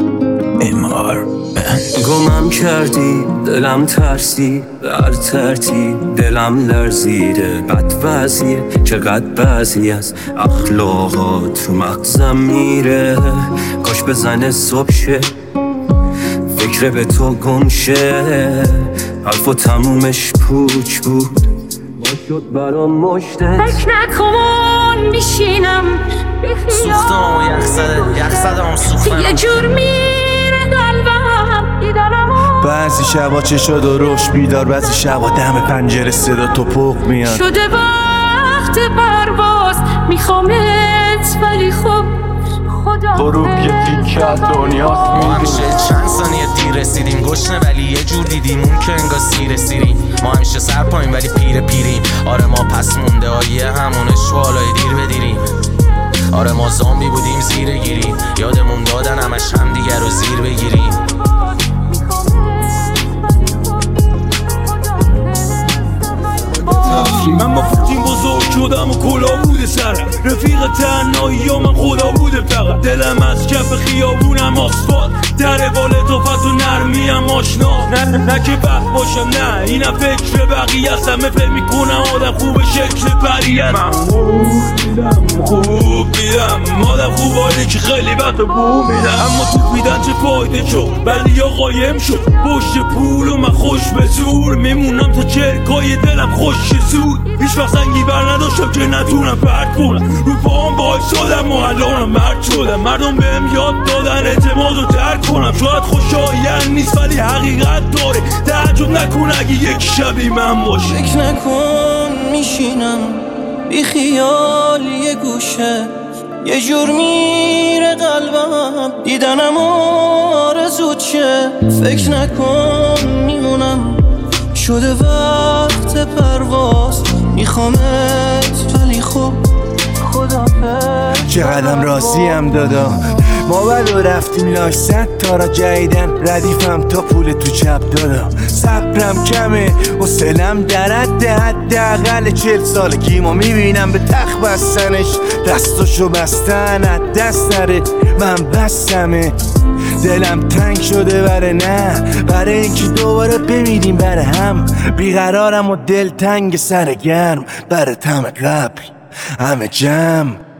MR گمم کردی دلم ترسی هر ترتیب دلم لرزیده بد وضعیه چقدر بعضی از اخلاقات تو مغزم میره کاش بزنه صبح شه فکر به تو گم شه حرف و تمومش پوچ بود با شد برام مشتت فکر نکن میشینم سوختم و یخ زدم سوختم یه جور میره قلبم دیدنمو بعضی شبا چشاد و روش بیدار بعضی شبا دم پنجره صدا توپق میاد شده وقت پرواز میخوامت ولی خب خدا غروب یه تیکه از دنیاست ما همیشه چند ثانیه دیر رسیدیم گشنه ولی یه جور دیدیم اون که انگار سیر سیریم ما همیشه سر پایین ولی پیریم آره ما پس مونده آیه همونه شوالای دیر بدیریم آره ما زامبی بودیم زیر گیری یادمون دادن همش هم دیگر رو زیر بگیریم من با پوتین بزرگ شدم و کلا بوده سرم رفیق تنهایی یا من خدا بوده فقط دلم از کف خیابونم آسفالت در والتافت و نرمیم آشنا نه که بد باشم نه اینم فکر بقیه هستم فکر میکنم آدم خوب شکل پری هست من خوب میدم آدم خوب حالی که خیلی وقت بو میدم اما تو میدن چه فایده شد ولی یا قایم شد پشت پول و من خوش به زور میمونم تا چرکای دلم خوش زود هیچ وقت سنگی بر نداشتم که نتونم پرد کنم رو پاهم باعث شدم و الانم مرد شدم مردم بهم یاد دادن اعتماد رو ترک کنم شاید خوشایند نیست ولی حقیقت داره تعجب نکن اگه یک شبی من باشه فکر نکن میشینم بی خیال یه گوشه یه جور میره قلبم دیدنم آرزوت شه فکر نکن میمونم شده وقت پرواز میخوامت ولی خب خدافظ چقدرم راضیم دادا ما ولو رفتیم لاش 100 تا را جدیدن ردیفم تا پول تو چپ دادا صبرم کمه و سلم درد حداقل 40 سالگی ما میبینم به تخت بستنش دستاشو بستن از دست نره من بستمه دلم تنگ شده بره نه برای اینکه دوباره بمیریم بره هم بیقرارم و دل تنگ سر گرم بره تم قبل همه جمع